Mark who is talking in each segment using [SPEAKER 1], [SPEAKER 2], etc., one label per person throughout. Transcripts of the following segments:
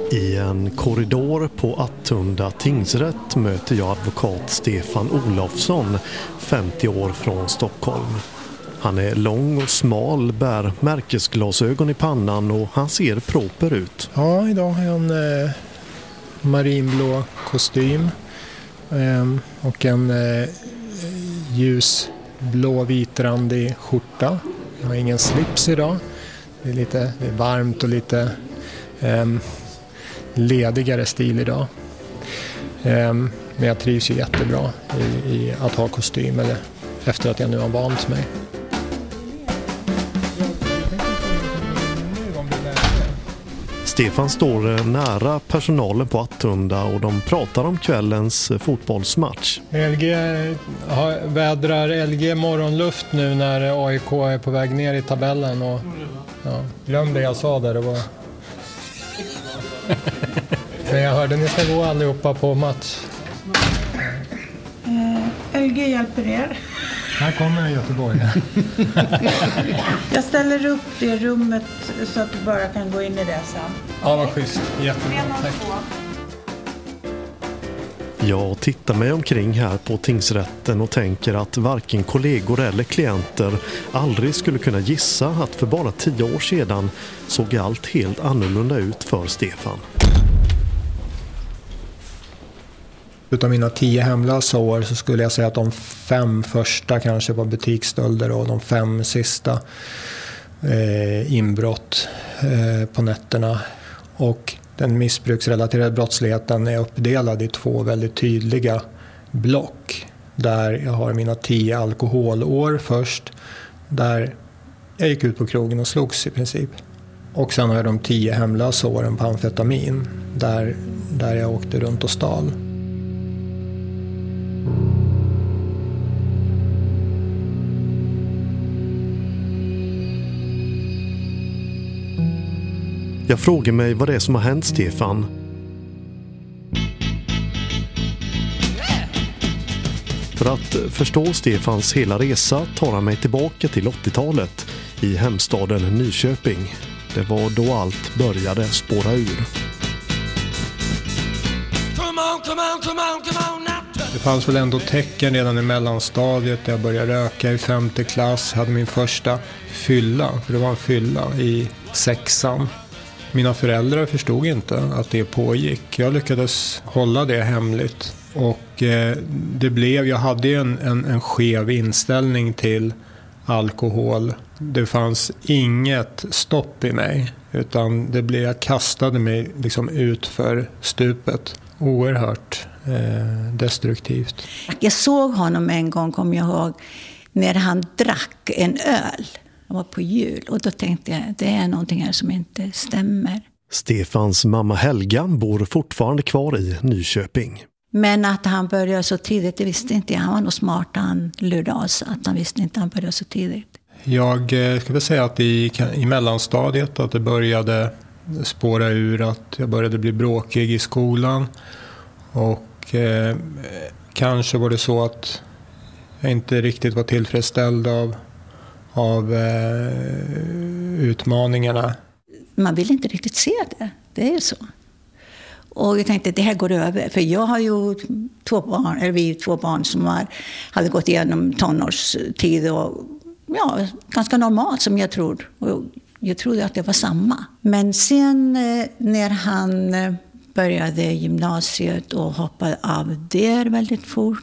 [SPEAKER 1] I en korridor på Attunda tingsrätt möter jag advokat Stefan Olofsson, 50 år från Stockholm. Han är lång och smal, bär märkesglasögon i pannan och han ser proper ut.
[SPEAKER 2] Ja, idag har jag en marinblå kostym och en ljusblå vitrandig skjorta. Jag har ingen slips idag. Det är varmt och lite ledigare stil idag. Men jag trivs ju jättebra i att ha kostym eller efter att jag nu har vant mig.
[SPEAKER 1] Stefan står nära personalen på Attunda och de pratar om kvällens fotbollsmatch.
[SPEAKER 2] LG vädrar LG morgonluft nu när AIK är på väg ner i tabellen. Och, ja, glöm det jag sa där. Det var... Men jag hörde att ni ska gå allihopa på match.
[SPEAKER 3] LG hjälper er.
[SPEAKER 2] Här kommer Göteborg.
[SPEAKER 3] Jag ställer upp det rummet så att du bara kan gå in i det sen.
[SPEAKER 2] Ja, vad schysst. Jättebra. Tack.
[SPEAKER 1] Jag tittar mig omkring här på tingsrätten och tänker att varken kollegor eller klienter aldrig skulle kunna gissa att för bara 10 år sedan såg allt helt annorlunda ut för Stefan.
[SPEAKER 2] Utav mina 10 hemlösa år så skulle jag säga att de 5 första kanske var butiksstölder och de 5 sista inbrott på nätterna. Och den missbruksrelaterade brottsligheten är uppdelad i 2 väldigt tydliga block. Där jag har mina 10 alkoholår först, där jag gick ut på krogen och slogs i princip. Och sen har jag de 10 hemlösa åren på amfetamin, där jag åkte runt och stal.
[SPEAKER 1] Jag frågar mig vad det är som har hänt Stefan. För att förstå Stefans hela resa tar han mig tillbaka till 80-talet i hemstaden Nyköping. Det var då allt började spåra ur.
[SPEAKER 2] Det fanns väl ändå tecken redan i mellanstadiet. Jag började röka i 5:e klass, hade min första fylla, för det var en fylla i 6:an. Mina föräldrar förstod inte att det pågick. Jag lyckades hålla det hemligt. Och jag hade en skev inställning till alkohol. Det fanns inget stopp i mig. Utan jag kastade mig liksom ut för stupet. Oerhört destruktivt.
[SPEAKER 4] Jag såg honom en gång, kommer jag ihåg, när han drack en öl. Det var på jul och då tänkte jag det är någonting här som inte stämmer.
[SPEAKER 1] Stefans mamma Helga bor fortfarande kvar i Nyköping.
[SPEAKER 4] Men att han började så tidigt, det visste inte jag. Han var nog smart, han lurade oss att han visste inte att han började så tidigt.
[SPEAKER 2] Jag ska väl säga att i mellanstadiet att det började spåra ur, att jag började bli bråkig i skolan. Och kanske var det så att jag inte riktigt var tillfredsställd av utmaningarna.
[SPEAKER 4] Man vill inte riktigt se det. Det är så. Och jag tänkte att det här går över. För jag har ju 2 barn som hade gått igenom tonårstid och ganska normalt som jag tror. Och jag trodde att det var samma. Men sen när han började gymnasiet och hoppade av där väldigt fort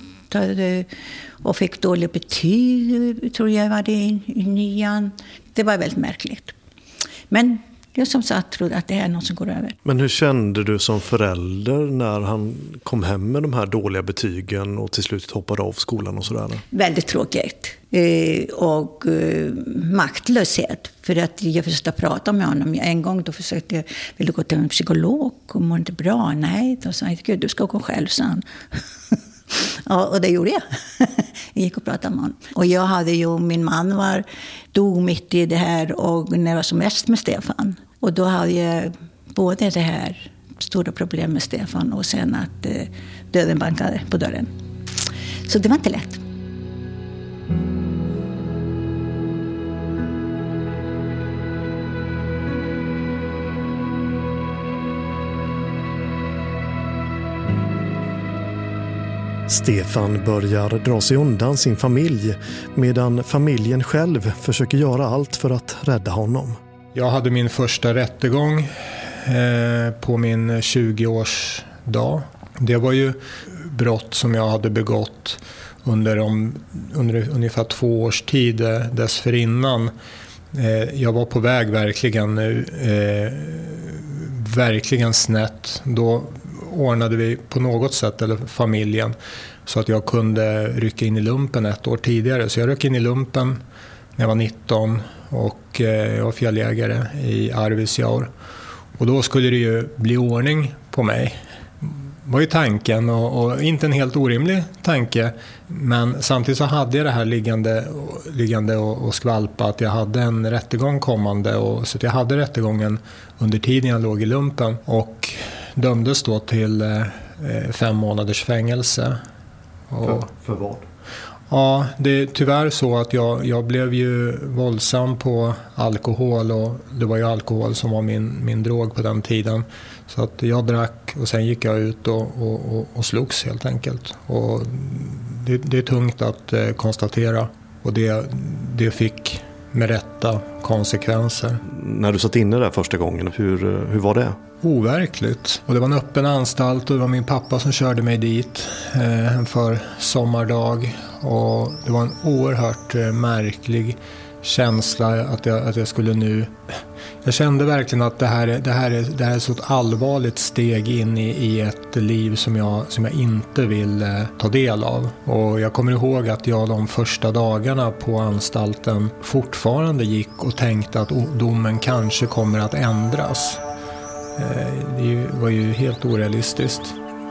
[SPEAKER 4] och fick dåliga betyg, tror jag var det i 9:an. Det var väldigt märkligt. Men jag som sagt trodde att det är något som går över.
[SPEAKER 1] Men hur kände du som förälder när han kom hem med de här dåliga betygen och till slut hoppade av skolan och sådär?
[SPEAKER 4] Väldigt tråkigt och maktlöshet. För att jag försökte prata med honom. En gång då försökte jag ville gå till en psykolog och må inte bra. Nej, då sa jag, Gud, du ska gå själv, sen. Ja, och det gjorde jag. Jag gick och pratade med honom. Och jag hade ju, min man dog mitt i det här och när jag var som mest med Stefan. Och då hade jag både det här stora problem med Stefan och sen att döden bankade på dörren. Så det var inte lätt.
[SPEAKER 1] Stefan börjar dra sig undan sin familj medan familjen själv försöker göra allt för att rädda honom.
[SPEAKER 2] Jag hade min första rättegång på min 20-årsdag. Det var ju brott som jag hade begått under ungefär 2 års tid dessförinnan. Jag var på väg verkligen snett. Då ordnade vi på något sätt, eller familjen, så att jag kunde rycka in i lumpen 1 år tidigare. Så jag ryckte in i lumpen när jag var 19 och jag var fjälljägare i Arvidsjaur. Och då skulle det ju bli ordning på mig. Det var ju tanken, och inte en helt orimlig tanke. Men samtidigt så hade jag det här liggande och skvalpa, att jag hade en rättegång kommande. Så att jag hade rättegången under tiden jag låg i lumpen och dömdes då till 5 månaders fängelse.
[SPEAKER 1] För vad?
[SPEAKER 2] Ja, det är tyvärr så att jag blev ju våldsam på alkohol, och det var ju alkohol som var min drog på den tiden. Så att jag drack och sen gick jag ut och slogs helt enkelt. Och det är tungt att konstatera, och det fick med rätta konsekvenser.
[SPEAKER 1] När du satt inne där första gången, hur var det?
[SPEAKER 2] Overkligt. Och det var en öppen anstalt och det var min pappa som körde mig dit för sommardag. Och det var en oerhört märklig känsla att jag skulle nu... Jag kände verkligen att det här är så ett allvarligt steg in i ett liv som jag inte vill ta del av. Och jag kommer ihåg att jag de första dagarna på anstalten fortfarande gick och tänkte att domen kanske kommer att ändras. Det var ju helt orealistiskt.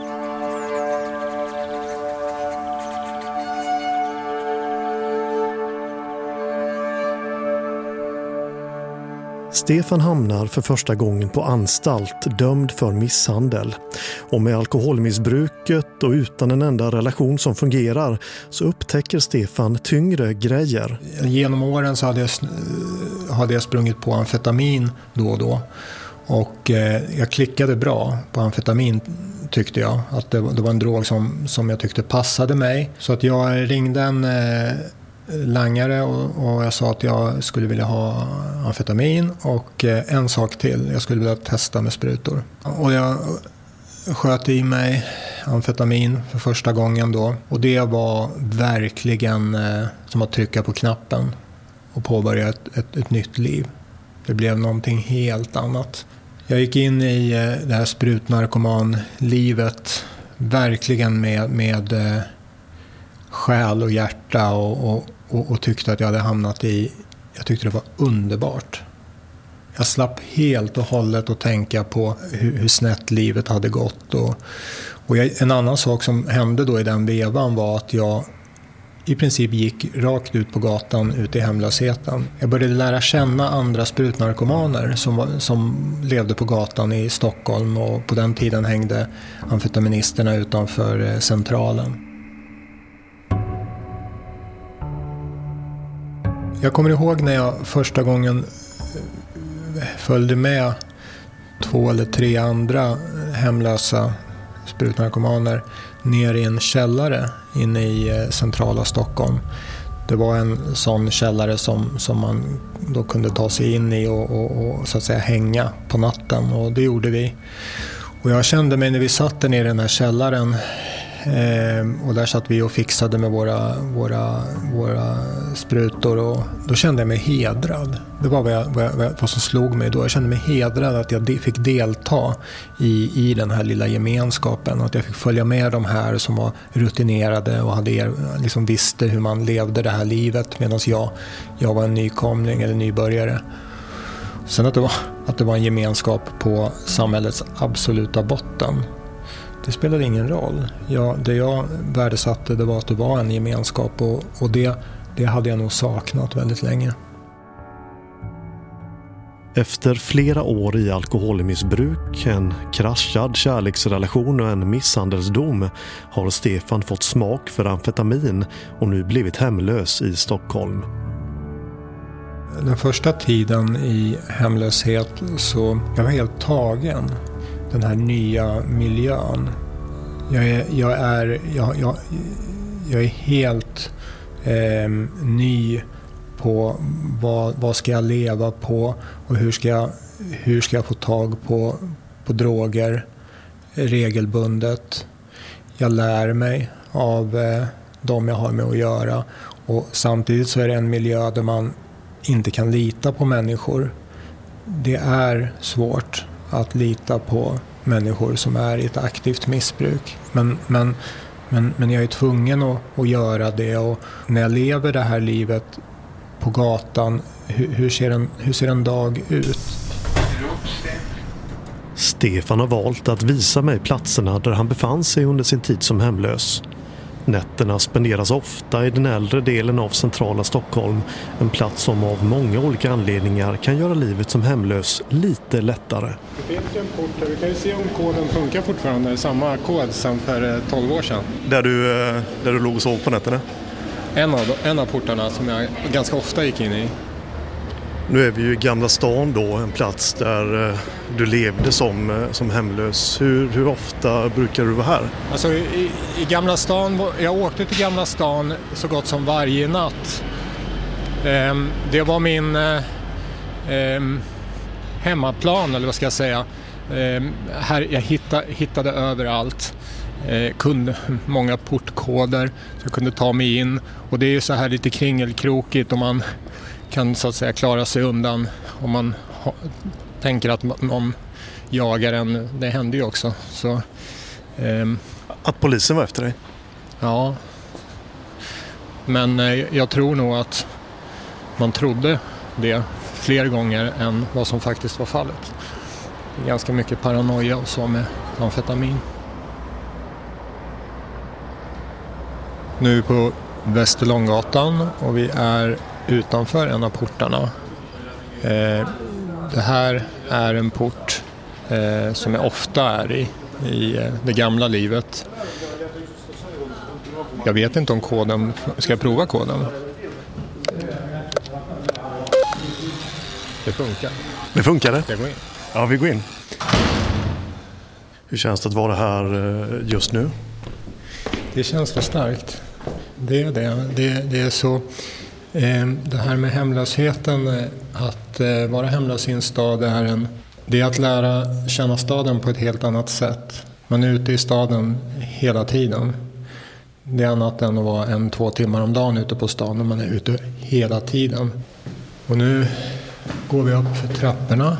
[SPEAKER 1] Stefan hamnar för första gången på anstalt, dömd för misshandel. Och med alkoholmissbruket och utan en enda relation som fungerar så upptäcker Stefan tyngre grejer.
[SPEAKER 2] Genom åren så hade jag sprungit på amfetamin då och då. Och jag klickade bra på amfetamin, tyckte jag. Att det var en drog som jag tyckte passade mig. Så att jag ringde en langare och jag sa att jag skulle vilja ha amfetamin och en sak till. Jag skulle vilja testa med sprutor. Och jag sköt i mig amfetamin för första gången då. Och det var verkligen som att trycka på knappen och påbörja ett nytt liv. Det blev någonting helt annat. Jag gick in i det här sprutnarkomanlivet verkligen med själ och hjärta och tyckte att jag hade hamnat i... Jag tyckte det var underbart. Jag slapp helt och hållet att tänka på hur snett livet hade gått. En annan sak som hände då i den vevan var att jag i princip gick rakt ut på gatan ut i hemlösheten. Jag började lära känna andra sprutnarkomaner som levde på gatan i Stockholm, och på den tiden hängde amfetaministerna utanför centralen. Jag kommer ihåg när jag första gången följde med 2 eller 3 andra hemlösa sprutnarkomaner ner i en källare inne i centrala Stockholm. Det var en sån källare som man då kunde ta sig in i och så att säga hänga på natten, och det gjorde vi. Och jag kände mig när vi satt där nere i den här källaren, och där satt vi och fixade med våra sprutor, och då kände jag mig hedrad. Det var vad som slog mig då. Jag kände mig hedrad att jag fick delta i den här lilla gemenskapen, att jag fick följa med de här som var rutinerade och liksom visste hur man levde det här livet, medan jag var en nykomling eller nybörjare. Sen att det var en gemenskap på samhällets absoluta botten. Det spelade ingen roll. Det jag värdesatte, det var att det var en gemenskap, och det hade jag nog saknat väldigt länge.
[SPEAKER 1] Efter flera år i alkoholmissbruk, en kraschad kärleksrelation och en misshandelsdom har Stefan fått smak för amfetamin och nu blivit hemlös i Stockholm.
[SPEAKER 2] Den första tiden i hemlöshet så jag var helt tagen. Den här nya miljön Jag är helt ny på vad ska jag leva på och hur ska jag få tag på droger regelbundet. Jag lär mig av de jag har med att göra, och samtidigt så är det en miljö där man inte kan lita på människor. Det är svårt att lita på människor som är i ett aktivt missbruk. Men jag är tvungen att göra det, och när jag lever det här livet på gatan, hur ser en dag ut?
[SPEAKER 1] Stefan har valt att visa mig platserna där han befann sig under sin tid som hemlös. Nätterna spenderas ofta i den äldre delen av centrala Stockholm, en plats som av många olika anledningar kan göra livet som hemlös lite lättare.
[SPEAKER 2] Det finns ju en port här. Vi kan ju se om koden funkar fortfarande, samma kod som för 12 år sedan.
[SPEAKER 1] Där du låg och sov på nätterna?
[SPEAKER 2] En av portarna som jag ganska ofta gick in i.
[SPEAKER 1] Nu är vi ju i Gamla stan då, en plats där du levde som hemlös. Hur ofta brukar du vara här?
[SPEAKER 2] Alltså i Gamla stan, jag åkte till Gamla stan så gott som varje natt. Det var min hemmaplan, eller vad ska jag säga. Här jag hittade överallt. Kunde många portkoder så jag kunde ta mig in, och det är ju så här lite kringelkrokigt om man kan så att säga klara sig undan om man tänker att någon jagar en. Det händer ju också. Så,
[SPEAKER 1] att polisen var efter dig?
[SPEAKER 2] Ja. Men jag tror nog att man trodde det fler gånger än vad som faktiskt var fallet. Ganska mycket paranoia och så med amfetamin. Nu är vi på Västerlånggatan och vi är utanför en av portarna. Det här är en port som jag ofta är i det gamla livet. Jag vet inte om koden, ska jag prova koden? Det funkar.
[SPEAKER 1] Det funkar det?
[SPEAKER 2] Jag går in.
[SPEAKER 1] Ja, vi går in. Hur känns det att vara här just nu?
[SPEAKER 2] Det känns för starkt. Det är det. Det är så... Det här med hemlösheten, att vara hemlös i en stad, det är att lära känna staden på ett helt annat sätt. Man är ute i staden hela tiden. Det är annat än att vara 1-2 timmar om dagen ute på stan, när man är ute hela tiden. Och nu går vi upp för trapporna.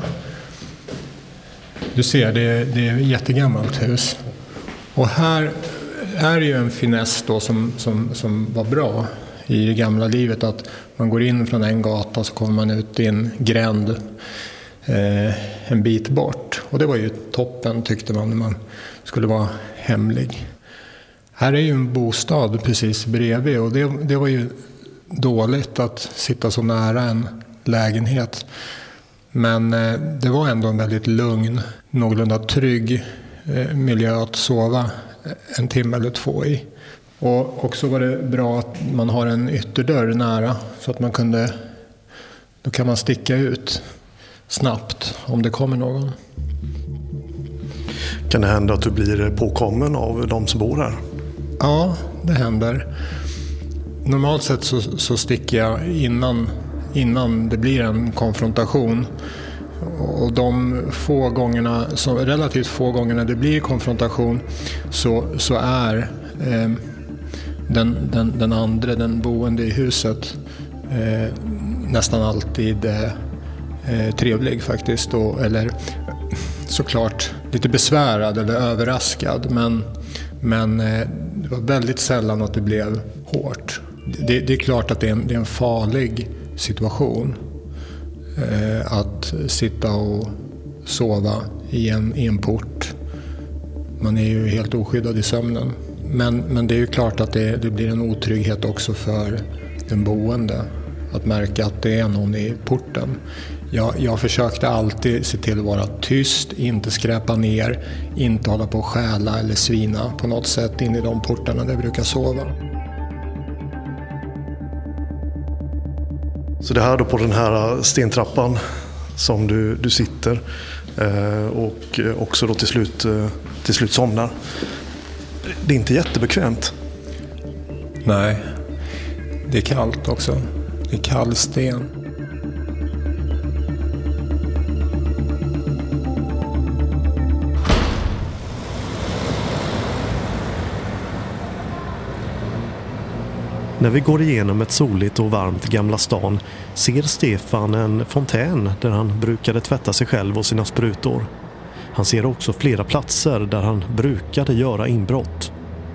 [SPEAKER 2] Du ser, det är ett jättegammalt hus. Och här är ju en finess då som var bra i det gamla livet, att man går in från en gata så kommer man ut i en gränd en bit bort. Och det var ju toppen, tyckte man, när man skulle vara hemlig. Här är ju en bostad precis bredvid, och det var ju dåligt att sitta så nära en lägenhet. Men det var ändå en väldigt lugn, någorlunda trygg miljö att sova 1 timme eller 2 i. Och också var det bra att man har en ytterdörr nära, så att då kan man sticka ut snabbt om det kommer någon.
[SPEAKER 1] Kan det hända att du blir påkommen av de som bor här?
[SPEAKER 2] Ja, det händer. Normalt sett så sticker jag innan det blir en konfrontation. Och de relativt få gångerna det blir konfrontation, så är den boende i huset nästan alltid trevlig faktiskt, eller såklart lite besvärad eller överraskad, men det var väldigt sällan att det blev hårt. Det är klart att det är en farlig situation att sitta och sova i en port. Man är ju helt oskyddad i sömnen. Men det är ju klart att det blir en otrygghet också för den boende att märka att det är någon i porten. Jag försökte alltid se till att vara tyst, inte skräpa ner, inte hålla på att stjäla eller svina på något sätt in i de portarna där jag brukar sova.
[SPEAKER 1] Så det här då på den här stentrappan som du sitter och också då till slut somnar. Det är inte jättebekvämt.
[SPEAKER 2] Nej, det är kallt också. Det är kall sten.
[SPEAKER 1] När vi går igenom ett soligt och varmt Gamla stan ser Stefan en fontän där han brukade tvätta sig själv och sina sprutor. Han ser också flera platser där han brukade göra inbrott.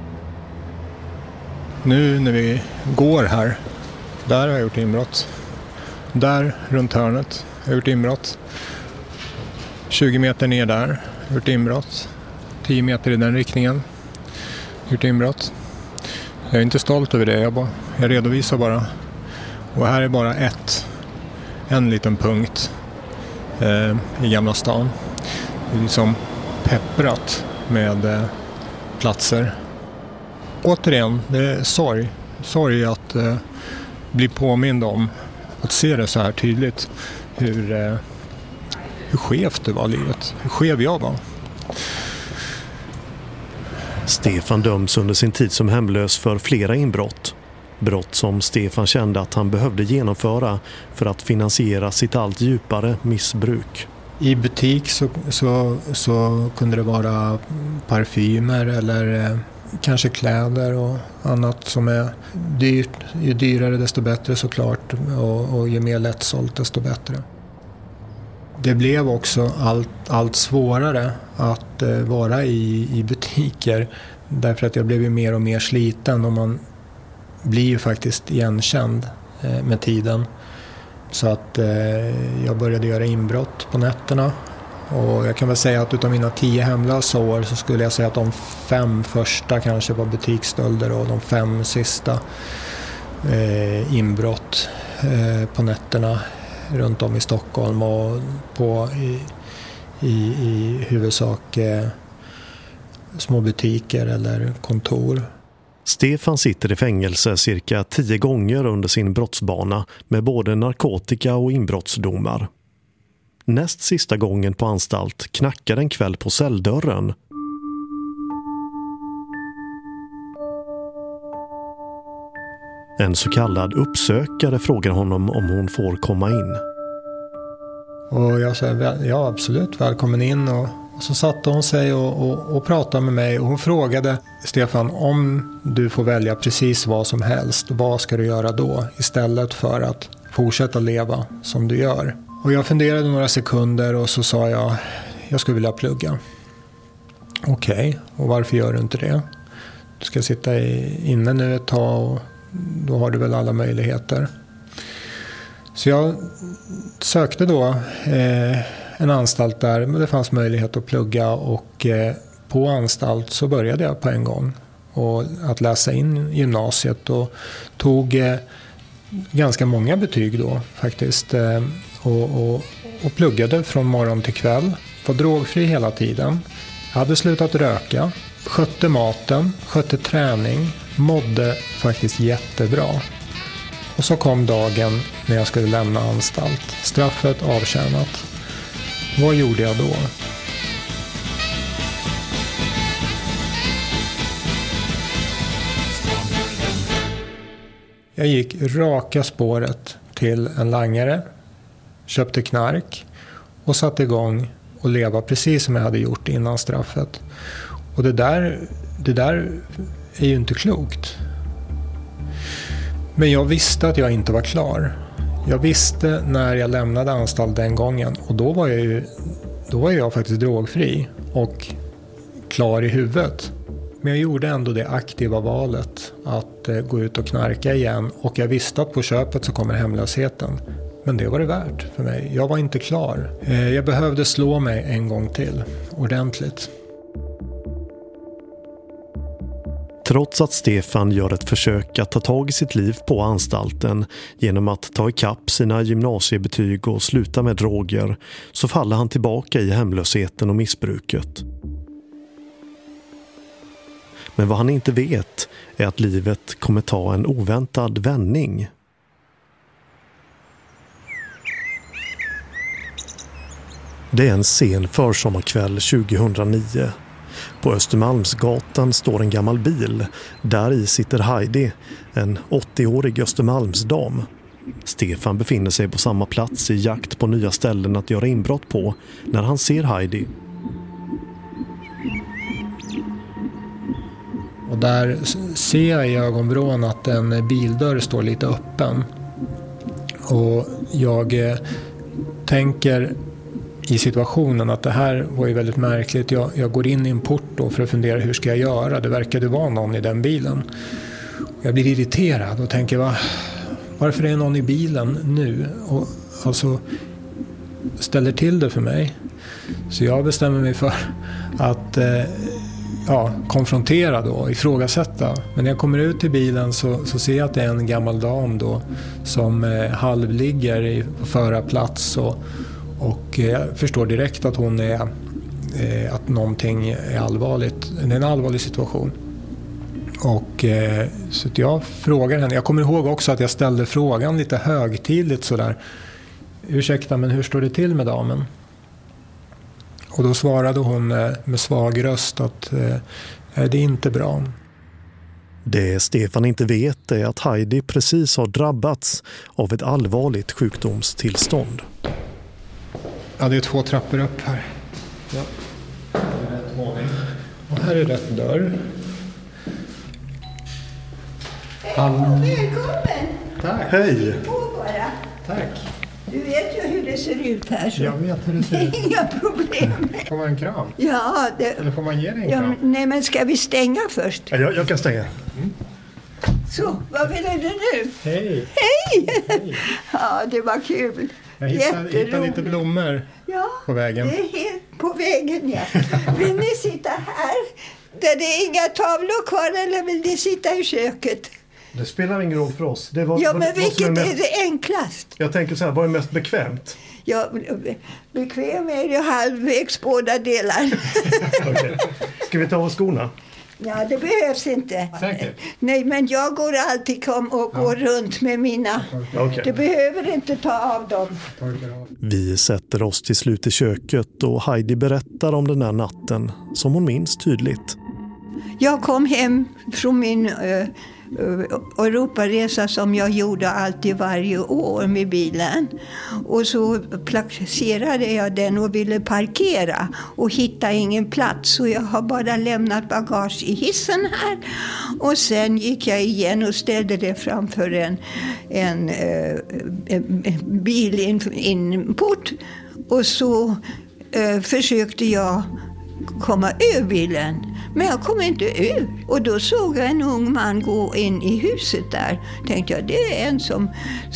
[SPEAKER 2] Nu när vi går här, där har jag gjort inbrott. Där runt hörnet har jag gjort inbrott. 20 meter ner där har jag gjort inbrott. 10 meter i den riktningen har jag gjort inbrott. Jag är inte stolt över det, jag redovisar bara. Och här är bara en liten punkt i Gamla stan. Det är liksom pepprat med platser. Återigen, det är sorg. Sorg att bli påmind om, att se det så här tydligt. Hur skevt det var livet, hur skev jag var.
[SPEAKER 1] Stefan döms under sin tid som hemlös för flera inbrott. Brott som Stefan kände att han behövde genomföra för att finansiera sitt allt djupare missbruk.
[SPEAKER 2] I butik så kunde det vara parfymer eller kanske kläder och annat som är dyrt. Ju dyrare desto bättre såklart, och ju mer lättsålt desto bättre. Det blev också allt svårare att vara i butiker, därför att jag blev ju mer och mer sliten, och man blir ju faktiskt igenkänd med tiden. Så att jag började göra inbrott på nätterna, och jag kan väl säga att utav mina 10 hemlösa år så skulle jag säga att de 5 första kanske var butiksstölder och de 5 sista inbrott på nätterna runt om i Stockholm och i huvudsak små butiker eller kontor.
[SPEAKER 1] Stefan sitter i fängelse cirka 10 gånger under sin brottsbana med både narkotika och inbrottsdomar. Näst sista gången på anstalt knackar en kväll på celldörren. En så kallad uppsökare frågar honom om hon får komma in.
[SPEAKER 2] Och jag sa ja, absolut, välkommen in. Och så satte hon sig och pratade med mig, och hon frågade: Stefan, om du får välja precis vad som helst, vad ska du göra då istället för att fortsätta leva som du gör? Och jag funderade några sekunder och så sa jag skulle vilja plugga. Okej, och varför gör du inte det? Du ska sitta inne nu ett tag och då har du väl alla möjligheter. Så jag sökte då en anstalt där det fanns möjlighet att plugga, och på anstalt så började jag på en gång och att läsa in gymnasiet och tog ganska många betyg då faktiskt, och pluggade från morgon till kväll. Var drogfri hela tiden. Jag hade slutat röka, skötte maten, skötte träning, mådde faktiskt jättebra. Och så kom dagen när jag skulle lämna anstalt. Straffet avtjänat. Vad gjorde jag då? Jag gick raka spåret till en langare, köpte knark och satte igång och leva precis som jag hade gjort innan straffet. Och det där är ju inte klokt. Men jag visste att jag inte var klar. Jag visste när jag lämnade anstalt den gången, och då var jag faktiskt drogfri och klar i huvudet. Men jag gjorde ändå det aktiva valet att gå ut och knarka igen, och jag visste att på köpet så kommer hemlösheten. Men det var det värt för mig. Jag var inte klar. Jag behövde slå mig en gång till, ordentligt.
[SPEAKER 1] Trots att Stefan gör ett försök att ta tag i sitt liv på anstalten genom att ta ikapp sina gymnasiebetyg och sluta med droger, så faller han tillbaka i hemlösheten och missbruket. Men vad han inte vet är att livet kommer ta en oväntad vändning. Det är en sen försommarkväll 2009. På Östermalmsgatan står en gammal bil. Där i sitter Heidi, en 80-årig Östermalmsdam. Stefan befinner sig på samma plats i jakt på nya ställen att göra inbrott på när han ser Heidi.
[SPEAKER 2] Och där ser jag i ögonvrån att en bildörr står lite öppen. Och jag tänker i situationen att det här var ju väldigt märkligt. Jag går in i en port då för att fundera hur ska jag göra. Det verkade vara någon i den bilen. Jag blir irriterad och tänker varför är någon i bilen nu? Och alltså ställer till det för mig. Så jag bestämmer mig för att konfrontera då, ifrågasätta. Men när jag kommer ut till bilen så ser jag att det är en gammal dam då som halvligger på förarplats och jag förstår direkt att hon är att någonting är allvarligt. Det är en allvarlig situation. Och så att jag frågar henne. Jag kommer ihåg också att jag ställde frågan lite högtidligt sådär. Ursäkta, men hur står det till med damen? Och då svarade hon med svag röst att det är inte bra.
[SPEAKER 1] Det Stefan inte vet är att Heidi precis har drabbats av ett allvarligt sjukdomstillstånd.
[SPEAKER 2] Ja, det är 2 trappor upp här. Ja. Det är rätt våning. Och här är rätt dörr.
[SPEAKER 4] Välkommen!
[SPEAKER 2] Tack.
[SPEAKER 1] Hej!
[SPEAKER 2] Tack.
[SPEAKER 4] Du vet ju hur det ser ut här. Så.
[SPEAKER 2] Jag vet hur det ser ut.
[SPEAKER 4] Inga problem.
[SPEAKER 2] Får man en kram?
[SPEAKER 4] Ja,
[SPEAKER 2] Eller får man ge dig en kram?
[SPEAKER 4] nej, men ska vi stänga först?
[SPEAKER 1] Jag kan stänga.
[SPEAKER 4] Så, vad vill du nu?
[SPEAKER 2] Hej!
[SPEAKER 4] Hej! Ja, det var kul.
[SPEAKER 2] Jag hittade lite blommor på vägen.
[SPEAKER 4] Det är helt på vägen, ja. Vill ni sitta här? Där det är inga tavlor kvar, eller vill ni sitta i köket?
[SPEAKER 1] Det spelar ingen roll för oss.
[SPEAKER 4] Men vilket är det enklast?
[SPEAKER 1] Jag tänker så här, vad är mest bekvämt?
[SPEAKER 4] Ja, bekväm är det halvvägs båda delar.
[SPEAKER 1] Okay. Ska vi ta av skorna?
[SPEAKER 4] Ja, det behövs inte.
[SPEAKER 2] Säkert?
[SPEAKER 4] Nej, men jag går alltid går runt med mina.
[SPEAKER 1] Okay.
[SPEAKER 4] Du behöver inte ta av dem.
[SPEAKER 1] Vi sätter oss till slut i köket och Heidi berättar om den här natten som hon minns tydligt.
[SPEAKER 4] Jag kom hem från min Europaresa som jag gjorde alltid varje år med bilen. Och så placerade jag den och ville parkera och hittade ingen plats. Så jag har bara lämnat bagage i hissen här. Och sen gick jag igen och ställde det framför en bilinport. Och så försökte jag komma ur bilen. Men jag kom inte ur. Och då såg jag en ung man gå in i huset där. Tänkte jag, det är en som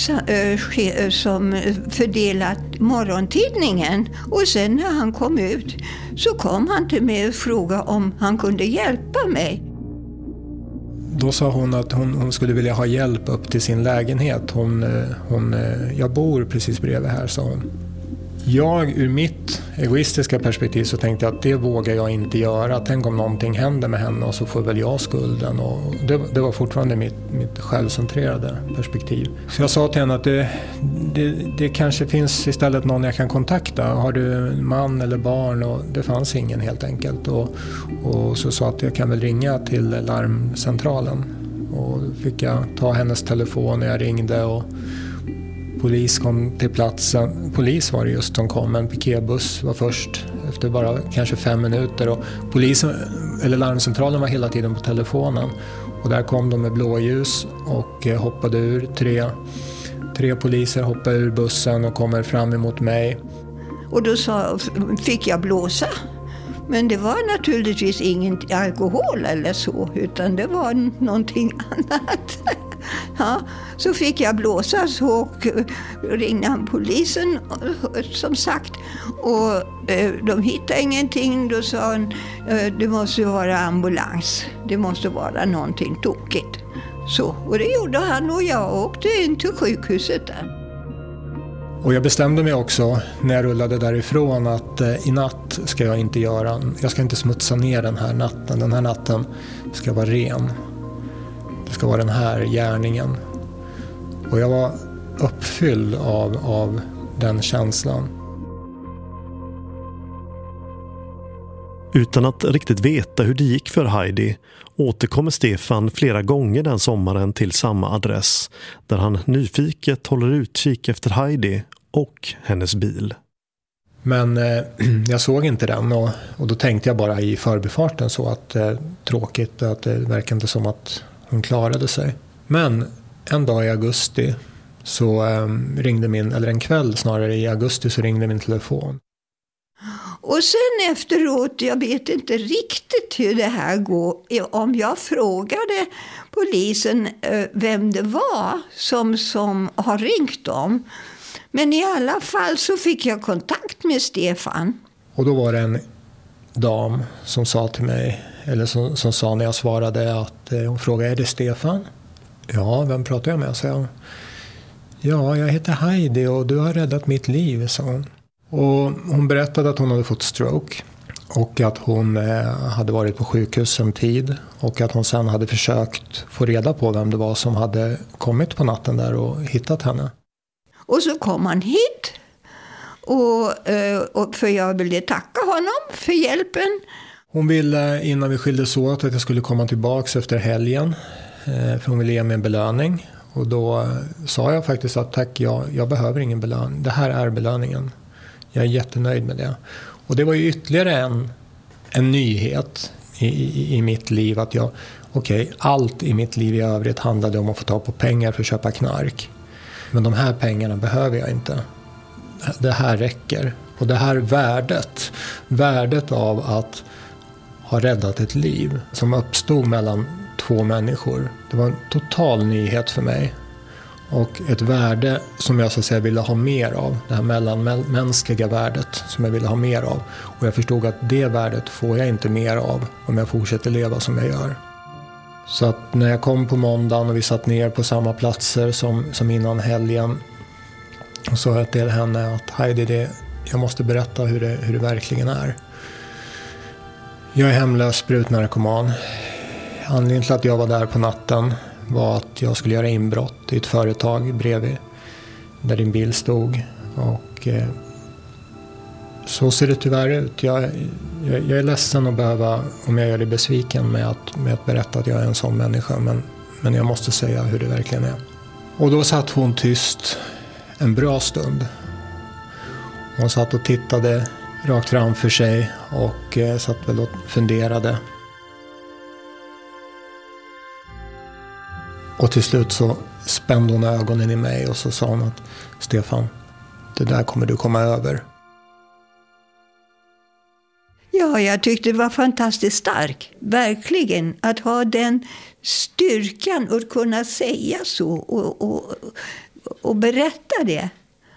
[SPEAKER 4] fördelat morgontidningen. Och sen när han kom ut så kom han till mig och frågade om han kunde hjälpa mig.
[SPEAKER 2] Då sa hon att hon skulle vilja ha hjälp upp till sin lägenhet. Jag bor precis bredvid här, sa hon. Jag, ur mitt egoistiska perspektiv, så tänkte jag att det vågar jag inte göra. Tänk om någonting händer med henne och så får väl jag skulden. Och det var fortfarande mitt självcentrerade perspektiv. Så jag sa till henne att det kanske finns istället någon jag kan kontakta. Har du en man eller barn? Och det fanns ingen helt enkelt. Och så sa att jag kan väl ringa till larmcentralen. Och då fick jag ta hennes telefon och jag ringde och polis kom till platsen. Polis var det just som kom. En piketbuss var först efter bara kanske 5 minuter. Och polisen, eller larmcentralen, var hela tiden på telefonen. Och där kom de med blåljus och hoppade ur. Tre poliser hoppade ur bussen och kommer fram emot mig.
[SPEAKER 4] Och då fick jag blåsa. Men det var naturligtvis ingen alkohol eller så, utan det var någonting annat. Ja, så fick jag blåsa och ringde han polisen, som sagt. Och de hittade ingenting. Då sa han, det måste vara ambulans. Det måste vara någonting tokigt. Så, och det gjorde han och jag åkte in till sjukhuset där.
[SPEAKER 2] Och jag bestämde mig också när jag rullade därifrån att i natt ska jag inte smutsa ner den här natten. Den här natten ska vara ren. Det ska vara den här gärningen. Och jag var uppfylld av den känslan.
[SPEAKER 1] Utan att riktigt veta hur det gick för Heidi återkommer Stefan flera gånger den sommaren till samma adress där han nyfiket håller utkik efter Heidi och hennes bil.
[SPEAKER 2] Men jag såg inte den och då tänkte jag bara i förbifarten så att tråkigt att det verkar inte som att hon klarade sig. Men en dag i augusti så ringde en kväll snarare i augusti så ringde min telefon.
[SPEAKER 5] Och sen efteråt, jag vet inte riktigt hur det här går. Om jag frågade polisen vem det var som har ringt dem. Men i alla fall så fick jag kontakt med Stefan.
[SPEAKER 2] Och då var det en dam som sa till mig, eller som sa när jag svarade att hon frågade, är det Stefan? Ja, vem pratar jag med? Så jag, ja, jag heter Heidi och du har räddat mitt liv, sa hon. Och hon berättade att hon hade fått stroke och att hon hade varit på sjukhus en tid och att hon sen hade försökt få reda på vem det var som hade kommit på natten där och hittat henne.
[SPEAKER 5] Och så kom han hit och för jag ville tacka honom för hjälpen.
[SPEAKER 2] Hon ville innan vi skildes åt att jag skulle komma tillbaka efter helgen för hon ville ge mig en belöning. Och då sa jag faktiskt att tack, jag behöver ingen belöning. Det här är belöningen. Jag är jättenöjd med det. Och det var ju ytterligare en nyhet i mitt liv. Att allt i mitt liv i övrigt handlade om att få ta på pengar för att köpa knark. Men de här pengarna behöver jag inte. Det här räcker. Och det här värdet av att ha räddat ett liv som uppstod mellan två människor. Det var en total nyhet för mig. Och ett värde som jag så att säga ville ha mer av. Det här mellanmänskliga värdet som jag ville ha mer av. Och jag förstod att det värdet får jag inte mer av om jag fortsätter leva som jag gör. Så att när jag kom på måndagen och vi satt ner på samma platser som innan helgen. Och sa jag till henne att Heidi, jag måste berätta hur det verkligen är. Jag är hemlös sprutnarkoman. Anledningen till att jag var där på natten var att jag skulle göra inbrott i ett företag bredvid där din bil stod. Och så ser det tyvärr ut. Jag är ledsen att behöva, om jag gör det besviken med att berätta att jag är en sån människa. Men jag måste säga hur det verkligen är. Och då satt hon tyst en bra stund. Hon satt och tittade rakt framför sig och satt väl och funderade. Och till slut så spände hon ögonen i mig och så sa hon att Stefan, det där kommer du komma över.
[SPEAKER 5] Ja, jag tyckte det var fantastiskt stark. Verkligen. Att ha den styrkan och kunna säga så och berätta det.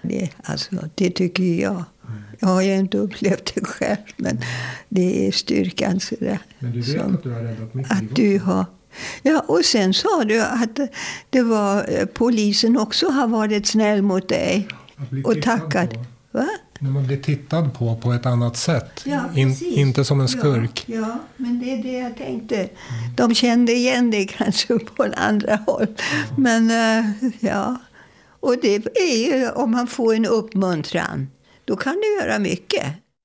[SPEAKER 5] Det tycker jag. Jag har ju inte upplevt det själv, men det är styrkan. Sådär,
[SPEAKER 2] men du vet att du har räddat mitt liv.
[SPEAKER 5] Att du har... Ja, och sen sa du att det var polisen också har varit snäll mot dig och tackat. Va?
[SPEAKER 2] När man blir tittad på ett annat sätt.
[SPEAKER 5] Ja,
[SPEAKER 2] inte som en skurk.
[SPEAKER 5] Ja, men det är det jag tänkte. De kände igen det kanske på en andra håll. Men ja, och det är ju om man får en uppmuntran. Då kan du göra mycket.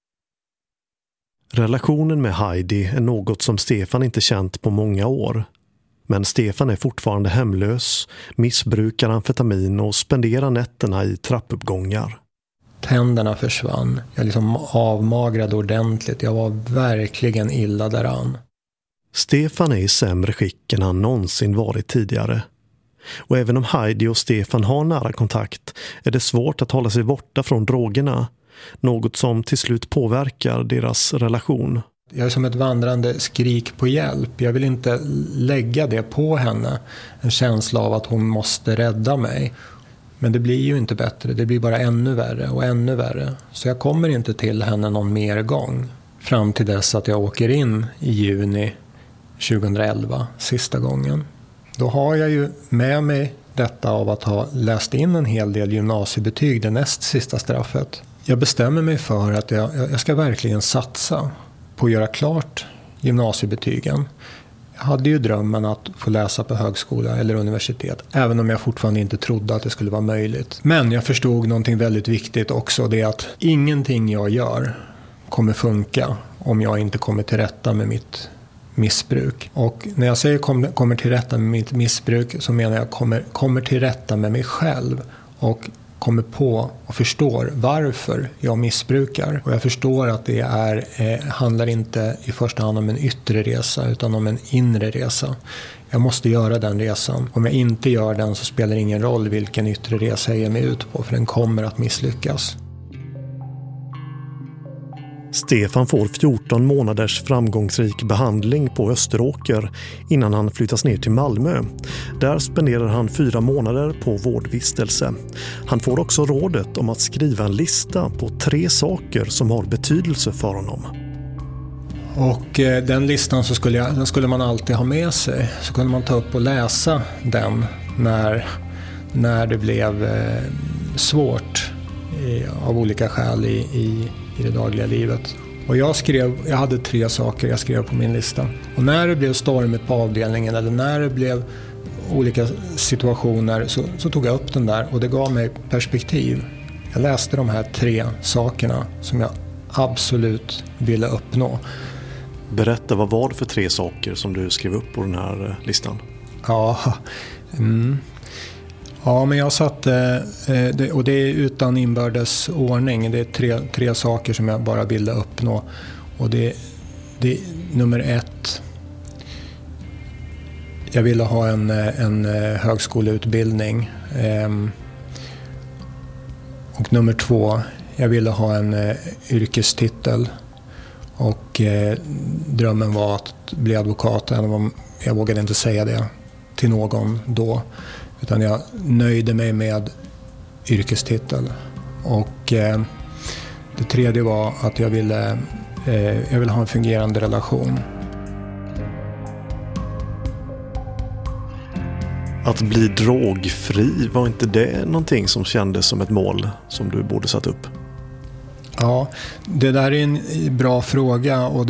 [SPEAKER 1] Relationen med Heidi är något som Stefan inte känt på många år. Men Stefan är fortfarande hemlös, missbrukar amfetamin och spenderar nätterna i trappuppgångar.
[SPEAKER 2] Tänderna försvann. Jag liksom avmagrade ordentligt. Jag var verkligen illa däran.
[SPEAKER 1] Stefan är i sämre skick än han någonsin varit tidigare. Och även om Heidi och Stefan har nära kontakt är det svårt att hålla sig borta från drogerna. Något som till slut påverkar deras relation.
[SPEAKER 2] Jag är som ett vandrande skrik på hjälp. Jag vill inte lägga det på henne. En känsla av att hon måste rädda mig. Men det blir ju inte bättre. Det blir bara ännu värre och ännu värre. Så jag kommer inte till henne någon mer gång. Fram till dess att jag åker in i juni 2011. Sista gången. Då har jag ju med mig detta av att ha läst in en hel del gymnasiebetyg. Det näst sista straffet. Jag bestämmer mig för att jag ska verkligen satsa på att göra klart gymnasiebetygen. Jag hade ju drömmen att få läsa på högskola eller universitet. Även om jag fortfarande inte trodde att det skulle vara möjligt. Men jag förstod någonting väldigt viktigt också. Det är att ingenting jag gör kommer funka om jag inte kommer till rätta med mitt missbruk. Och när jag säger kommer till rätta med mitt missbruk så menar jag kommer till rätta med mig själv och kommer på och förstår varför jag missbrukar. Och jag förstår att det handlar inte i första hand om en yttre resa utan om en inre resa. Jag måste göra den resan. Om jag inte gör den så spelar det ingen roll vilken yttre resa jag ger mig ut på, för den kommer att misslyckas.
[SPEAKER 1] Stefan får 14 månaders framgångsrik behandling på Österåker innan han flyttas ner till Malmö. Där spenderar han 4 månader på vårdvistelse. Han får också rådet om att skriva en lista på 3 saker som har betydelse för honom.
[SPEAKER 2] Och den listan så skulle man alltid ha med sig. Så kunde man ta upp och läsa den när det blev svårt av olika skäl i det dagliga livet. Och jag hade 3 saker jag skrev på min lista. Och när det blev stormigt på avdelningen eller när det blev olika situationer så tog jag upp den där och det gav mig perspektiv. Jag läste de här 3 sakerna som jag absolut ville uppnå.
[SPEAKER 1] Berätta, vad var det för 3 saker som du skrev upp på den här listan?
[SPEAKER 2] Ja, men jag satte, och det är utan inbördes ordning, det är 3 saker som jag bara ville uppnå. Och det är nummer 1. Jag ville ha en högskoleutbildning. Och nummer 2, jag ville ha en yrkestitel. Och drömmen var att bli advokat. Jag vågade inte säga det till någon då. Utan jag nöjde mig med yrkestitel. Och det 3:e var att jag ville ha en fungerande relation.
[SPEAKER 1] Att bli drogfri, var inte det någonting som kändes som ett mål som du borde satt upp?
[SPEAKER 2] Ja, det där är en bra fråga och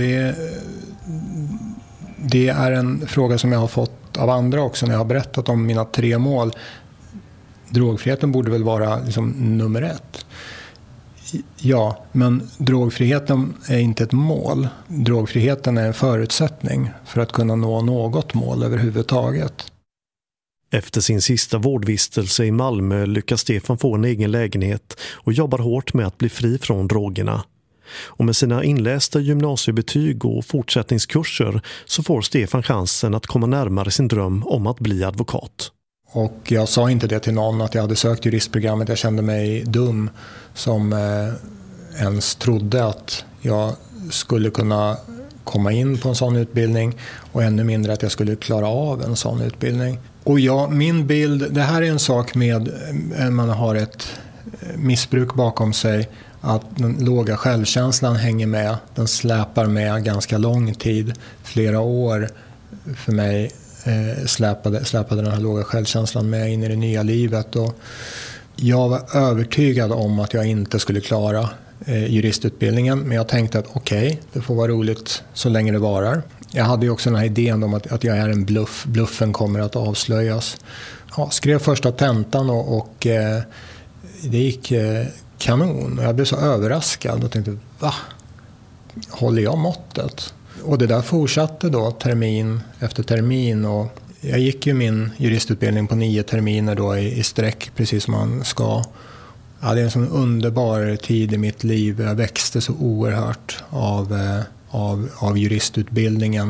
[SPEAKER 2] det är en fråga som jag har fått av andra också när jag har berättat om mina 3 mål. Drogfriheten borde väl vara liksom nummer 1. Ja, men drogfriheten är inte ett mål. Drogfriheten är en förutsättning för att kunna nå något mål överhuvudtaget.
[SPEAKER 1] Efter sin sista vårdvistelse i Malmö lyckas Stefan få en egen lägenhet och jobbar hårt med att bli fri från drogerna. Och med sina inlästa gymnasiebetyg och fortsättningskurser så får Stefan chansen att komma närmare sin dröm om att bli advokat.
[SPEAKER 2] Och jag sa inte det till någon att jag hade sökt juristprogrammet. Jag kände mig dum som ens trodde att jag skulle kunna komma in på en sån utbildning och ännu mindre att jag skulle klara av en sån utbildning. Och min bild, det här är en sak med man har ett missbruk bakom sig, att den låga självkänslan hänger med. Den släpar med ganska lång tid. Flera år för mig släpade den här låga självkänslan med in i det nya livet. Och jag var övertygad om att jag inte skulle klara juristutbildningen. Men jag tänkte att okej, det får vara roligt så länge det varar. Jag hade ju också den här idén om att jag är en bluff. Bluffen kommer att avslöjas. Ja, skrev första tentan och det gick kanon. Jag blev så överraskad och tänkte, va? Håller jag måttet? Och det där fortsatte då termin efter termin. Och jag gick ju min juristutbildning på 9 terminer då i sträck, precis som man ska. Jag hade en sån underbar tid i mitt liv. Jag växte så oerhört av juristutbildningen.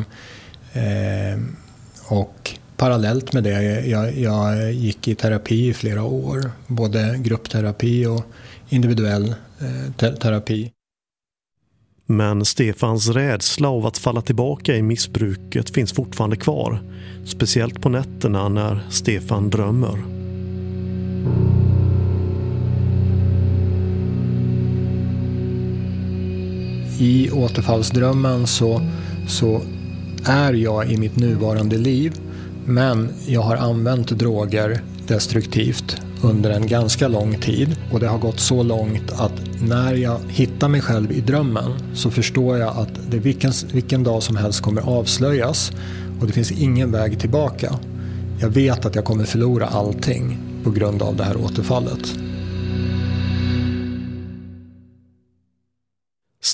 [SPEAKER 2] Och parallellt med det, jag gick i terapi i flera år. Både gruppterapi och individuell terapi.
[SPEAKER 1] Men Stefans rädsla av att falla tillbaka i missbruket finns fortfarande kvar. Speciellt på nätterna när Stefan drömmer.
[SPEAKER 2] I återfallsdrömmen så är jag i mitt nuvarande liv, men jag har använt droger destruktivt under en ganska lång tid. Och det har gått så långt att när jag hittar mig själv i drömmen så förstår jag att det vilken dag som helst kommer avslöjas och det finns ingen väg tillbaka. Jag vet att jag kommer förlora allting på grund av det här återfallet.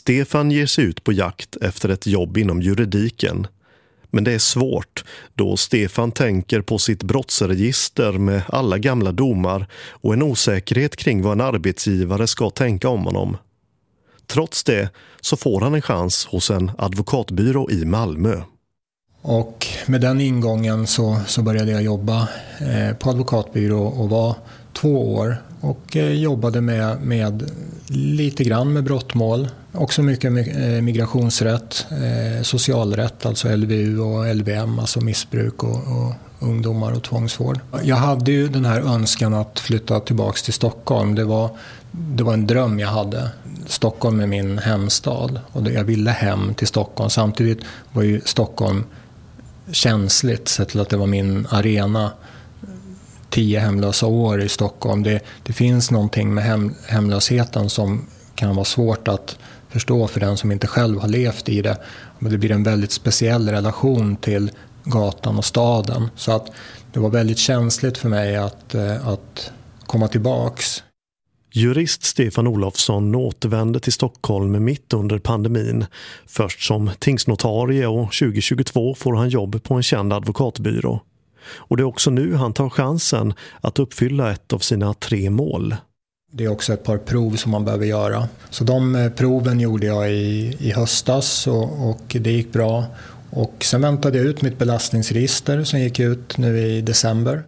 [SPEAKER 1] Stefan ger sig ut på jakt efter ett jobb inom juridiken. Men det är svårt då Stefan tänker på sitt brottsregister med alla gamla domar och en osäkerhet kring vad en arbetsgivare ska tänka om honom. Trots det så får han en chans hos en advokatbyrå i Malmö.
[SPEAKER 2] Och med den ingången så började jag jobba på advokatbyrå och var 2 år. Och jobbade med lite grann med brottmål. Också mycket migrationsrätt, socialrätt, alltså LVU och LVM, alltså missbruk och ungdomar och tvångsvård. Jag hade ju den här önskan att flytta tillbaka till Stockholm. Det var en dröm jag hade. Stockholm är min hemstad och jag ville hem till Stockholm. Samtidigt var ju Stockholm känsligt sett till att det var min arena. 10 hemlösa år i Stockholm. Det finns någonting med hemlösheten som kan vara svårt att förstå för den som inte själv har levt i det. Men det blir en väldigt speciell relation till gatan och staden. Så att det var väldigt känsligt för mig att komma tillbaks.
[SPEAKER 1] Jurist Stefan Olofsson återvände till Stockholm mitt under pandemin. Först som tingsnotarie och 2022 får han jobb på en känd advokatbyrå. Och det är också nu han tar chansen att uppfylla ett av sina 3 mål.
[SPEAKER 2] Det är också ett par prov som man behöver göra. Så de proven gjorde jag i höstas och det gick bra. Och sen väntade jag ut mitt belastningsregister som gick ut nu i december.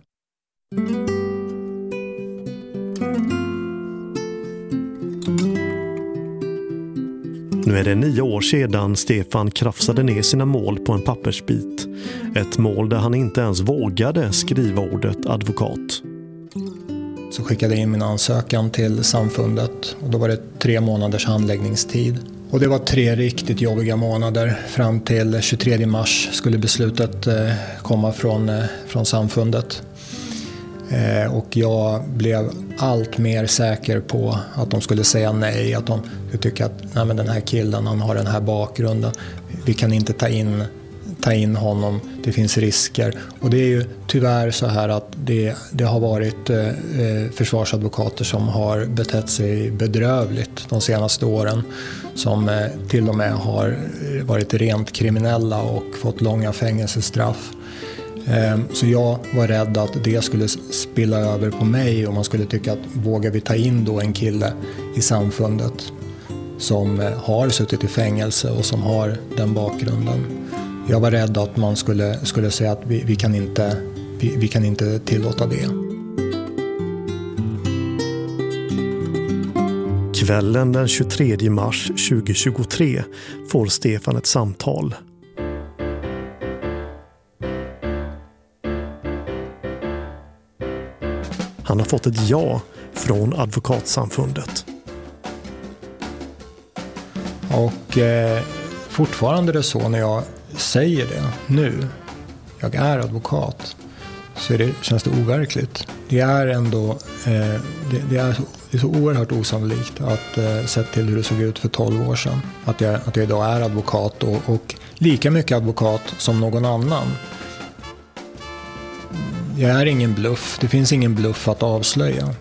[SPEAKER 1] Nu är det 9 år sedan Stefan krafsade ner sina mål på en pappersbit. Ett mål där han inte ens vågade skriva ordet advokat.
[SPEAKER 2] Så skickade jag in min ansökan till samfundet och då var det 3 månaders handläggningstid. Och det var 3 riktigt jobbiga månader. Fram till 23 mars skulle beslutet komma från samfundet. Och jag blev allt mer säker på att de skulle säga nej. Att de skulle tycka att nej, men den här killen, han har den här bakgrunden. Vi kan inte ta in honom, det finns risker. Och det är ju tyvärr så här att det har varit försvarsadvokater som har betett sig bedrövligt de senaste åren. Som till och med har varit rent kriminella och fått långa fängelsestraff. Så jag var rädd att det skulle spilla över på mig och man skulle tycka att vågar vi ta in då en kille i samfundet som har suttit i fängelse och som har den bakgrunden. Jag var rädd att man skulle säga att vi kan inte tillåta det.
[SPEAKER 1] Kvällen den 23 mars 2023 får Stefan ett samtal. Han har fått ett ja från advokatsamfundet.
[SPEAKER 2] Och fortfarande är det så när jag säger det nu, jag är advokat, så känns det overkligt. Det är ändå det är så oerhört osannolikt att sett till hur det såg ut för 12 år sedan. Att jag idag är advokat och lika mycket advokat som någon annan. Jag är ingen bluff. Det finns ingen bluff att avslöja.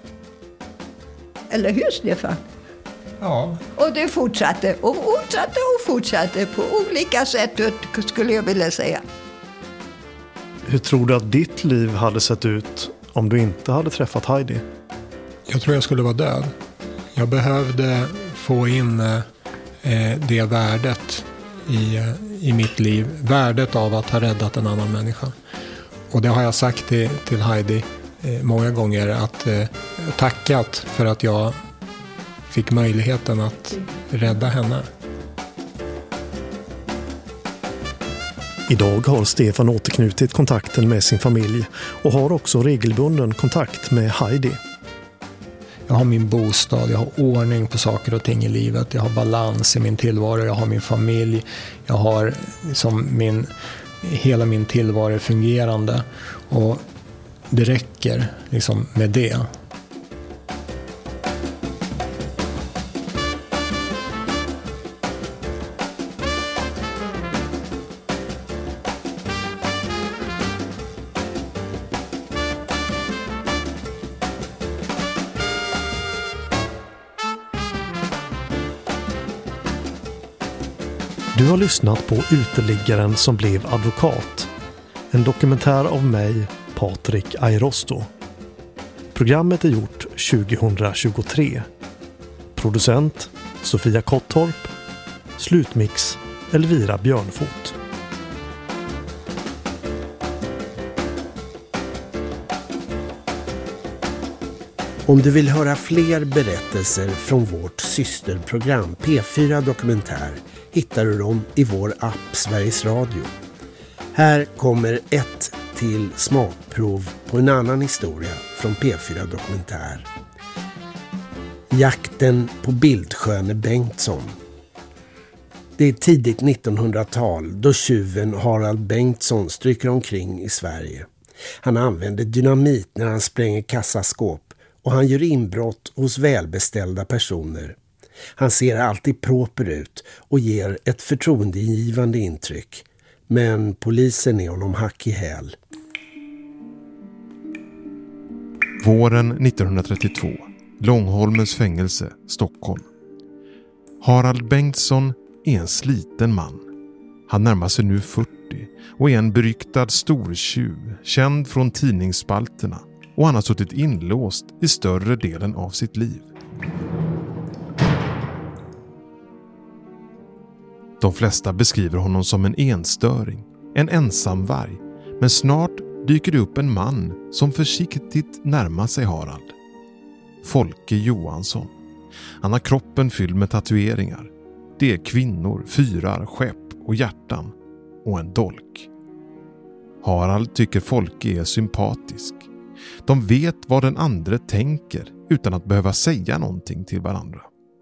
[SPEAKER 5] Eller hur, Stefan?
[SPEAKER 2] Ja.
[SPEAKER 5] Och det fortsatte och fortsatte och fortsatte på olika sätt, skulle jag vilja säga.
[SPEAKER 1] Hur tror du att ditt liv hade sett ut om du inte hade träffat Heidi?
[SPEAKER 2] Jag tror jag skulle vara död. Jag behövde få in det värdet i mitt liv. Värdet av att ha räddat en annan människa. Och det har jag sagt till Heidi många gånger, att tackat för att jag fick möjligheten att rädda henne.
[SPEAKER 1] Idag har Stefan återknutit kontakten med sin familj och har också regelbunden kontakt med Heidi.
[SPEAKER 2] Jag har min bostad, jag har ordning på saker och ting i livet, jag har balans i min tillvaro, jag har min familj, jag har liksom hela min tillvaro fungerande, och det räcker liksom med det.
[SPEAKER 1] Du har lyssnat på Uteliggaren som blev advokat. En dokumentär av mig, Patrik Airosto. Programmet är gjort 2023. Producent Sofia Kottorp. Slutmix Elvira Björnfot.
[SPEAKER 6] Om du vill höra fler berättelser från vårt systerprogram P4 Dokumentär hittar du dem i vår app Sveriges Radio. Här kommer ett till smakprov på en annan historia från P4 Dokumentär. Jakten på Bildsköne Bengtsson. Det är tidigt 1900-tal då tjuven Harald Bengtsson stryker omkring i Sverige. Han använder dynamit när han spränger kassaskåp och han gör inbrott hos välbeställda personer. Han ser alltid proper ut och ger ett förtroendeingivande intryck. Men polisen är honom hack i häl.
[SPEAKER 7] Våren 1932. Långholmens fängelse, Stockholm. Harald Bengtsson är en sliten man. Han närmar sig nu 40 och är en beryktad stortjuv, känd från tidningsspalterna, och han har suttit inlåst i större delen av sitt liv. De flesta beskriver honom som en enstöring, en ensamvarg, men snart dyker det upp en man som försiktigt närmar sig Harald. Folke Johansson. Han har kroppen fylld med tatueringar. Det är kvinnor, fyrar, skepp och hjärtan och en dolk. Harald tycker Folke är sympatisk. De vet vad den andra tänker utan att behöva säga någonting till varandra.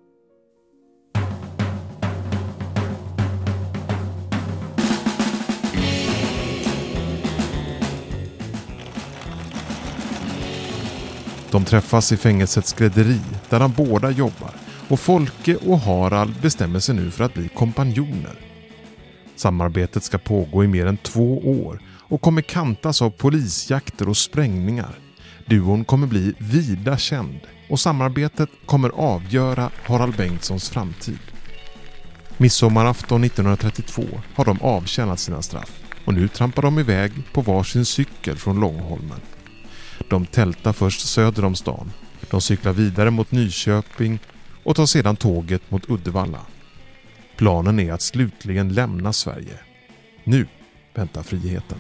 [SPEAKER 7] De träffas i fängelsets skrädderi där de båda jobbar, och Folke och Harald bestämmer sig nu för att bli kompanjoner. Samarbetet ska pågå i mer än 2 år och kommer kantas av polisjakter och sprängningar. Duon kommer bli vida känd och samarbetet kommer avgöra Harald Bengtssons framtid. Midsommarafton 1932 har de avtjänat sina straff och nu trampar de iväg på varsin cykel från Långholmen. De tältar först söder om stan. De cyklar vidare mot Nyköping och tar sedan tåget mot Uddevalla. Planen är att slutligen lämna Sverige. Nu väntar friheten.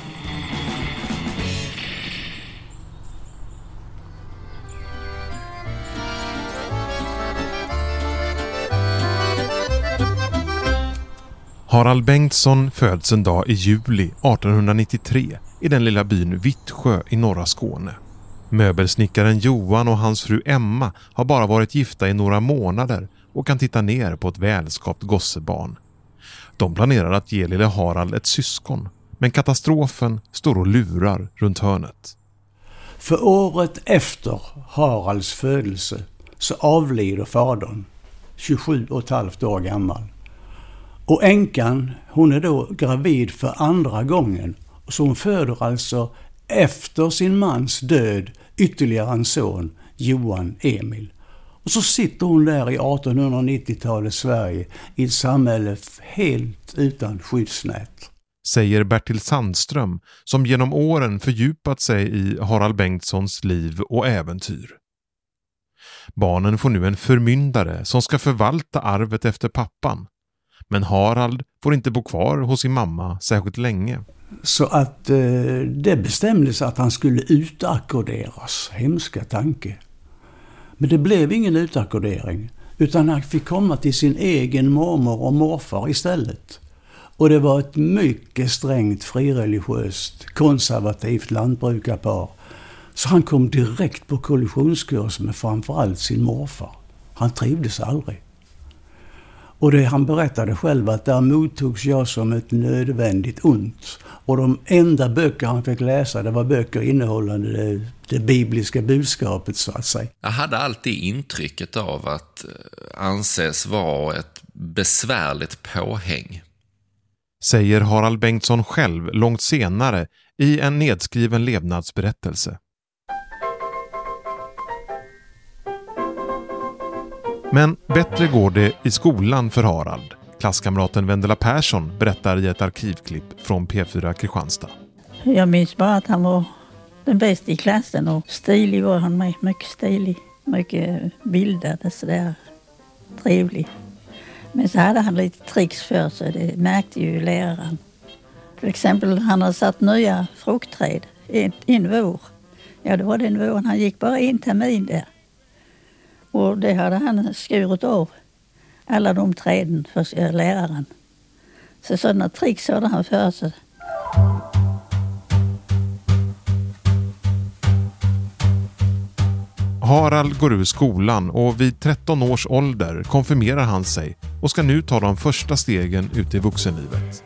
[SPEAKER 7] Harald Bengtsson föds en dag i juli 1893 i den lilla byn Vittsjö i norra Skåne. Möbelsnickaren Johan och hans fru Emma har bara varit gifta i några månader och kan titta ner på ett välskapt gossebarn. De planerar att ge lille Harald ett syskon, men katastrofen står och lurar runt hörnet.
[SPEAKER 8] För året efter Haralds födelse så avlider fadern, 27,5 år gammal. Och änkan, hon är då gravid för andra gången. Så hon föder alltså efter sin mans död ytterligare en son, Johan Emil. Och så sitter hon där i 1890-talets Sverige i ett samhälle helt utan skyddsnät.
[SPEAKER 7] Säger Bertil Sandström, som genom åren fördjupat sig i Harald Bengtssons liv och äventyr. Barnen får nu en förmyndare som ska förvalta arvet efter pappan. Men Harald får inte bo kvar hos sin mamma särskilt länge.
[SPEAKER 8] Så att det bestämdes att han skulle utakkorderas. Hemska tanke. Men det blev ingen utackordering. Utan han fick komma till sin egen mormor och morfar istället. Och det var ett mycket strängt frireligiöst, konservativt lantbrukarpar. Så han kom direkt på kollisionskurs med framförallt sin morfar. Han trivdes aldrig. Och han berättade själv att där mottogs jag som ett nödvändigt ont. Och de enda böcker han fick läsa, det var böcker innehållande det bibliska budskapet så att säga.
[SPEAKER 9] Jag hade alltid intrycket av att anses vara ett besvärligt påhäng.
[SPEAKER 7] Säger Harald Bengtsson själv långt senare i en nedskriven levnadsberättelse. Men bättre går det i skolan för Harald. Klasskamraten Vendela Persson berättar i ett arkivklipp från P4 Kristianstad.
[SPEAKER 3] Jag minns bara att han var den bästa i klassen och stilig var han med. Mycket stilig, mycket bildad och sådär trevlig. Men så hade han lite tricks för sig, det märkte ju läraren. Till exempel han har satt nya fruktträd en vår. Ja, det var den våren. Han gick bara en termin där. Och det hade han skurit av alla de träden för läraren. Så sådana tricks hade han för sig.
[SPEAKER 7] Harald går ur skolan och vid 13 års ålder konfirmerar han sig och ska nu ta de första stegen ut i vuxenlivet.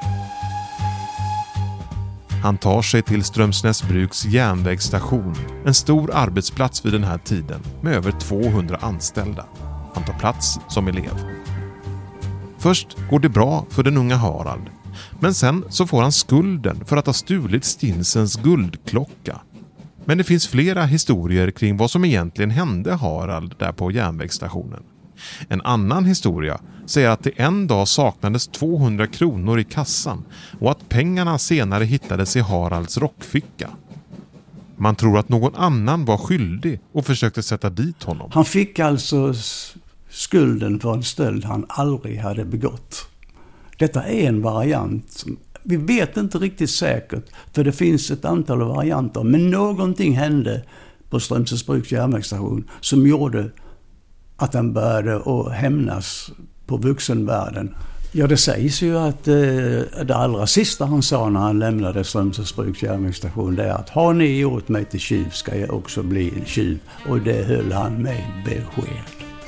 [SPEAKER 7] Han tar sig till Strömsnäsbruks järnvägsstation, en stor arbetsplats vid den här tiden med över 200 anställda. Han tar plats som elev. Först går det bra för den unga Harald, men sen så får han skulden för att ha stulit Stinsens guldklocka. Men det finns flera historier kring vad som egentligen hände Harald där på järnvägsstationen. En annan historia säger att det en dag saknades 200 kronor i kassan och att pengarna senare hittades i Haralds rockficka. Man tror att någon annan var skyldig och försökte sätta dit honom.
[SPEAKER 8] Han fick alltså skulden för en stöld han aldrig hade begått. Detta är en variant. Vi vet inte riktigt säkert, för det finns ett antal varianter. Men någonting hände på Strömsnäsbruks järnvägsstation som gjorde att han började att hämnas på vuxenvärlden. Ja, det sägs ju att det allra sista han sa när han lämnade Strömsnäsbruks järnvägsstation, det är att har ni gjort mig till tjuv ska jag också bli en tjuv. Och det höll han med besked.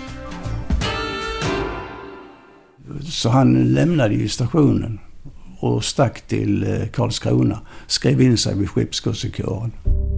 [SPEAKER 8] Så han lämnade ju stationen och stack till Karlskrona, skrev in sig vid skeppsgodsekåren.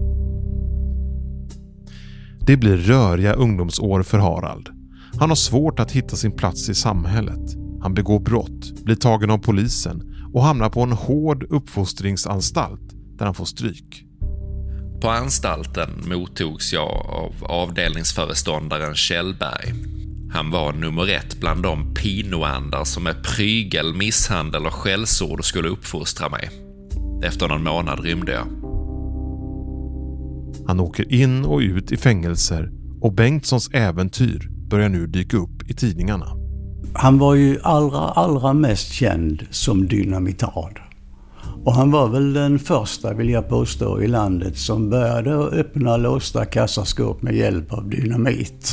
[SPEAKER 7] Det blir röriga ungdomsår för Harald. Han har svårt att hitta sin plats i samhället. Han begår brott, blir tagen av polisen och hamnar på en hård uppfostringsanstalt där han får stryk.
[SPEAKER 9] På anstalten mottogs jag av avdelningsföreståndaren Kjellberg. Han var nummer 1 bland de pinoandar som med prygel, misshandel och skällsord skulle uppfostra mig. Efter någon månad rymde jag.
[SPEAKER 7] Han åker in och ut i fängelser och Bengtssons äventyr börjar nu dyka upp i tidningarna.
[SPEAKER 8] Han var ju allra mest känd som dynamitad. Och han var väl den första, vill jag påstå, i landet som började öppna låsta kassaskåp med hjälp av dynamit.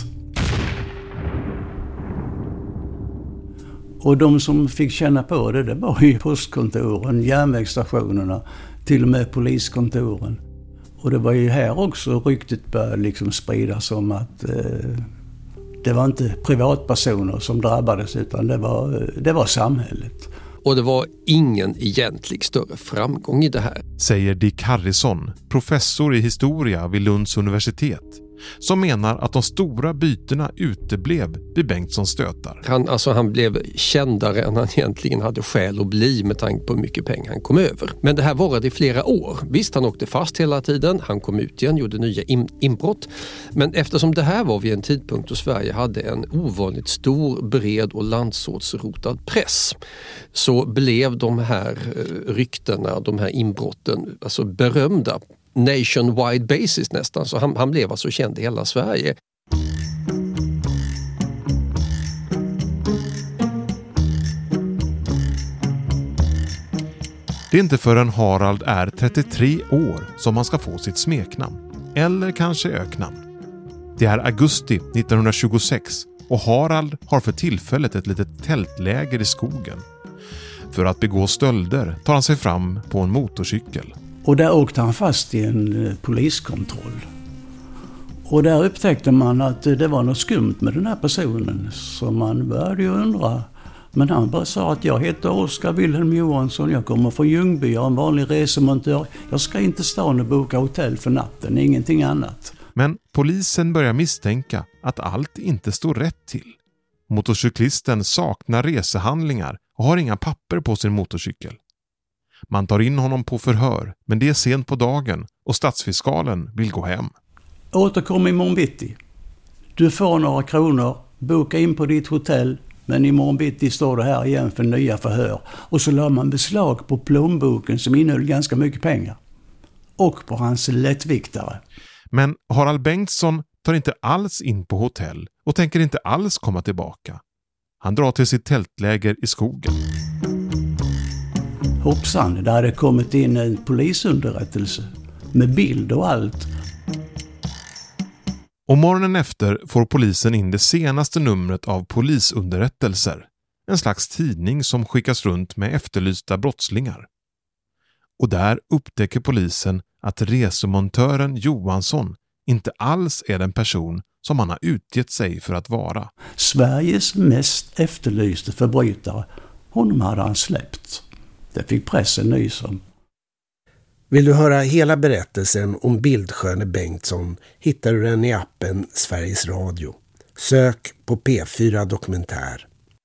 [SPEAKER 8] Och de som fick känna på det var ju postkontoren, järnvägsstationerna, till och med poliskontoren. Och det var ju här också ryktet började liksom spridas om att det var inte privatpersoner som drabbades utan det var samhället.
[SPEAKER 10] Och det var ingen egentlig större framgång i det här.
[SPEAKER 7] Säger Dick Harrison, professor i historia vid Lunds universitet, som menar att de stora bytena uteblev vid Bengtssons stötar.
[SPEAKER 10] Han blev kändare än han egentligen hade skäl att bli med tanke på hur mycket pengar han kom över. Men det här varade i flera år. Visst, han åkte fast hela tiden. Han kom ut igen, gjorde nya inbrott. Men eftersom det här var vid en tidpunkt då Sverige hade en ovanligt stor, bred och landsåtsrotad press, så blev de här ryktena, de här inbrotten, alltså berömda nationwide basis nästan. Så han blev alltså känd i hela Sverige.
[SPEAKER 7] Det är inte förrän Harald är 33 år som han ska få sitt smeknamn. Eller kanske öknamn. Det är augusti 1926 och Harald har för tillfället ett litet tältläger i skogen. För att begå stölder tar han sig fram på en motorcykel.
[SPEAKER 8] Och där åkte han fast i en poliskontroll. Och där upptäckte man att det var något skumt med den här personen. Så man började ju undra. Men han bara sa att jag heter Oskar Wilhelm Johansson. Jag kommer från Ljungby, jag är en vanlig resemontör. Jag ska inte stan och boka hotell för natten, ingenting annat.
[SPEAKER 7] Men polisen börjar misstänka att allt inte står rätt till. Motorcyklisten saknar resehandlingar och har inga papper på sin motorcykel. Man tar in honom på förhör, men det är sent på dagen och stadsfiskalen vill gå hem.
[SPEAKER 8] Återkom imorgon bitti. Du får några kronor, boka in på ditt hotell Men imorgon bitti står det här igen för nya förhör. Och så la man beslag på plånboken som innehöll ganska mycket pengar. Och på hans lättviktare.
[SPEAKER 7] Men Harald Bengtsson tar inte alls in på hotell och tänker inte alls komma tillbaka. Han drar till sitt tältläger i skogen.
[SPEAKER 8] Hoppsan, där hade kommit in en polisunderrättelse med bild och allt.
[SPEAKER 7] Och morgonen efter får polisen in det senaste numret av Polisunderrättelser. En slags tidning som skickas runt med efterlysta brottslingar. Och där upptäcker polisen att resemontören Johansson inte alls är den person som han har utgett sig för att vara.
[SPEAKER 8] Sveriges mest efterlyste förbrytare. Honom hade han släppt. Det fick pressen nys om.
[SPEAKER 6] Vill du höra hela berättelsen om Bildsköne Bengtsson hittar du den i appen Sveriges Radio. Sök på P4 Dokumentär.